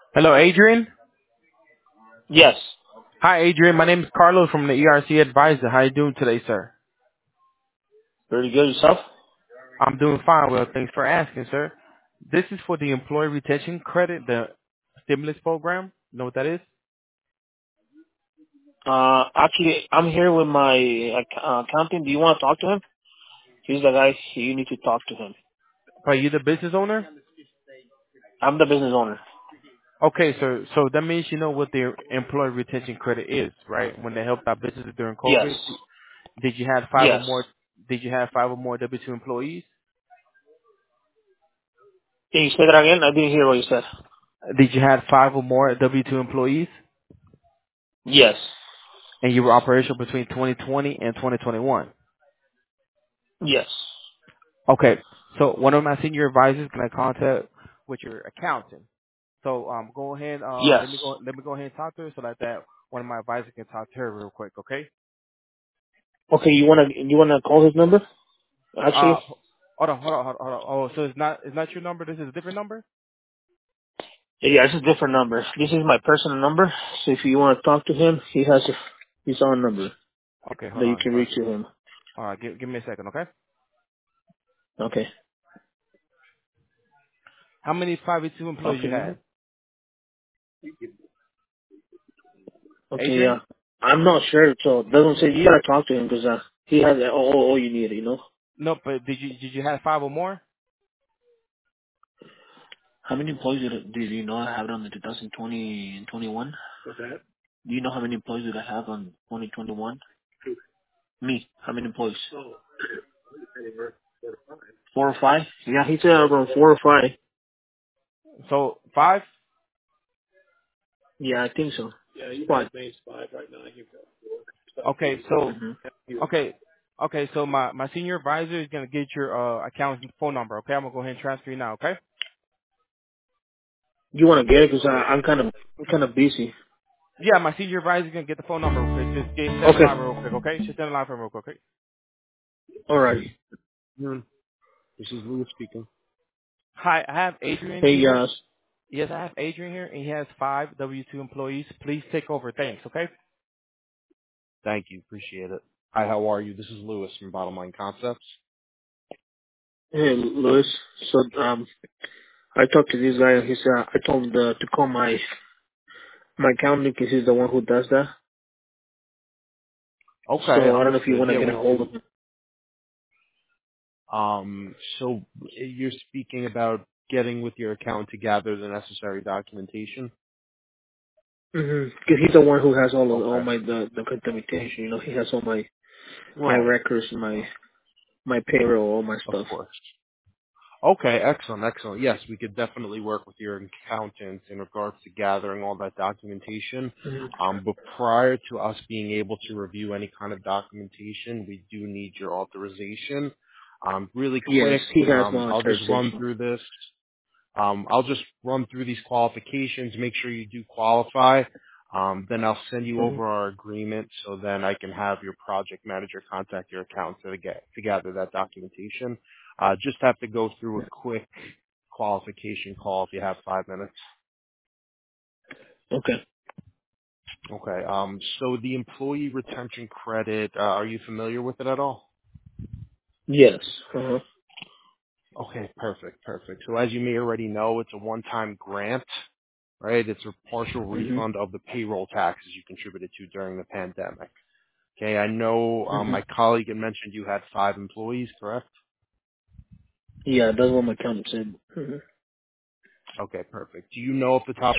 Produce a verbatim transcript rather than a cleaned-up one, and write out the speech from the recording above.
Hello, Adrian. Yes. Hi, Adrian. My name is Carlos from the E R C Advisor. How you doing today, sir? Pretty good yourself? I'm doing fine. Well, thanks for asking, sir. This is for the Employee Retention Credit, the stimulus program. You know what that is? Uh, actually, I'm here with my ac- uh, accountant. Do you want to talk to him? He's the guy you need to talk to him. Are you the business owner? I'm the business owner. Okay, sir. So that means you know what the Employee Retention Credit is, right? When they helped out businesses during Yes. COVID, did you have five or Yes. more? Did you have five or more W two employees? Can you say that again? I didn't hear what you said. Did you have five or more W two employees? Yes. And you were operational between twenty twenty and twenty twenty-one. Yes. Okay. So one of my senior advisors is gonna contact with your accountant. So um go ahead, uh Yes. let me go let me go ahead and talk to her so that, that one of my advisors can talk to her real quick, okay? Okay, you wanna you wanna call his number? Uh Actually, hold on, hold on, hold on, hold on. Oh, so it's not it's not your number, this is a different number? yeah, it's a different number. This is my personal number. So if you want to talk to him, he has a, his own number Okay, hold that you on, can hold on. reach to him. All right, give give me a second, okay? Okay. How many five two employees you Okay. had? Okay, Adrian? yeah. I'm not sure, so it doesn't say you gotta talk to him because uh, he has all, all all you need, you know. No, but did you did you have five or more? How many employees did, did you know I have on the twenty twenty and twenty-one? What's that? Do you know how many employees did I have on twenty twenty-one? Me. How many employees? Four or five? Yeah, he said around four or five. So five? Yeah, I think so. Yeah, you five. Okay, so Mm-hmm. okay. Okay, so my, my senior advisor is gonna get your uh account's phone number, okay? I'm gonna go ahead and transfer you now, okay? You want to get it because I'm kind of I'm kind of busy. Yeah, my senior advisor is gonna get the phone number real quick. Just get stand in Okay. line real quick, okay? Just stand in line for me real quick, okay? Alrighty. Hmm. This is Louis speaking. Hi, I have Adrian Hey, here. uh, Yes, I have Adrian here, and he has five W two employees. Please take over. Thanks, okay? Thank you. Appreciate it. Hi, how are you? This is Lewis from Bottom Line Concepts. hey, Louis. So, um, I talked to this guy. and He said I told him to, to call my my accountant because he's the one who does that. Okay, So I don't know if you understood. want to Yeah, get a we hold of him. Um, so you're speaking about getting with your account to gather the necessary documentation? Mm-hmm. Because he's the one who has all of, all Okay. my the the documentation. You know, he has all my my Right. records, my my payroll, all my Of stuff. course. Okay, excellent, excellent. Yes, we could definitely work with your accountant in regards to gathering all that documentation. hmm Um, but prior to us being able to review any kind of documentation, we do need your authorization. Um, really Yes, quick, he has um, my I'll just run authorization. through this. Um, I'll just run through these qualifications, make sure you do qualify. Um, then I'll send you hmm over our agreement so then I can have your project manager contact your account to get to gather that documentation. Uh, just have to go through a quick qualification call if you have five minutes. Okay. Okay. Um, so the employee retention credit, uh, are you familiar with it at all? Yes. Uh-huh. Okay, perfect, perfect. So as you may already know, it's a one-time grant, right? It's a partial hmm refund of the payroll taxes you contributed to during the pandemic. Okay, I know um, hmm my colleague had mentioned you had five employees, correct? Yeah, that's what my accountant said. hmm Okay, perfect. Do you know if the top